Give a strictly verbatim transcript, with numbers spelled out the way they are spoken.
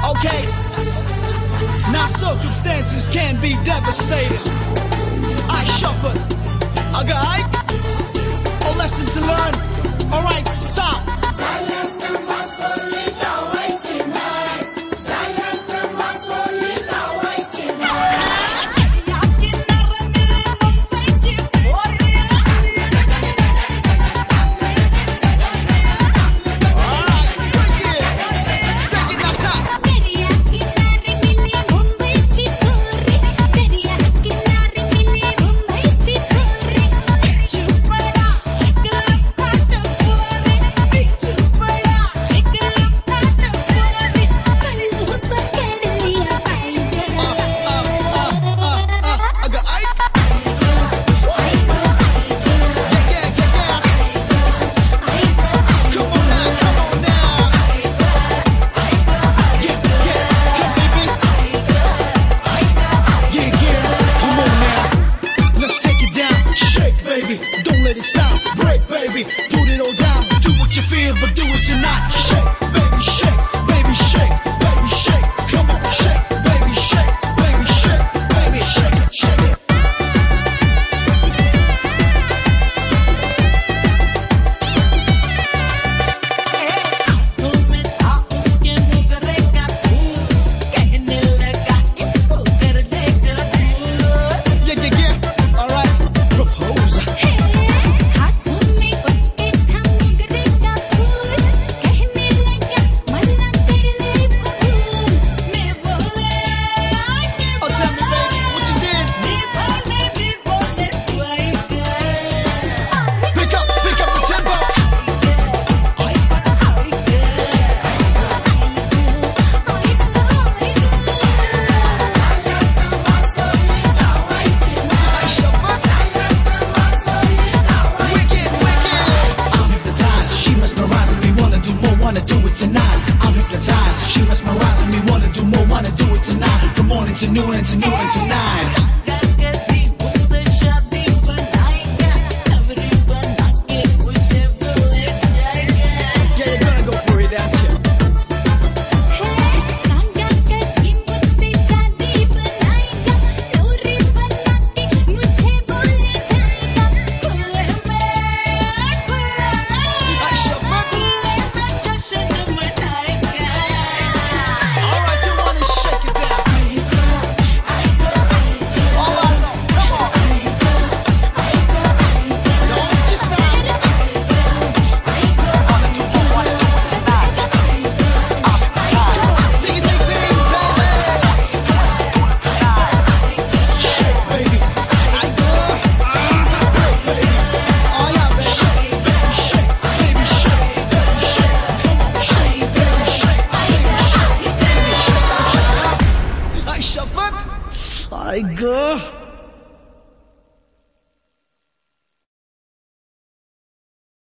Okay, now circumstances can be devastating. I shuffle, I got Ike, a lesson to learn. Alright, stop. Don't let it stop, break baby, put it all down. Do what you feel, but do it tonight. Shake, baby, shake, baby, shake, baby, shake. Come on, shake, baby, shake, baby, shake, baby, shake it, shake it. Yeah, yeah, yeah, alright, propose. To noon and to noon and tonight. Yeah, you're gonna go for it, aren't you? I go.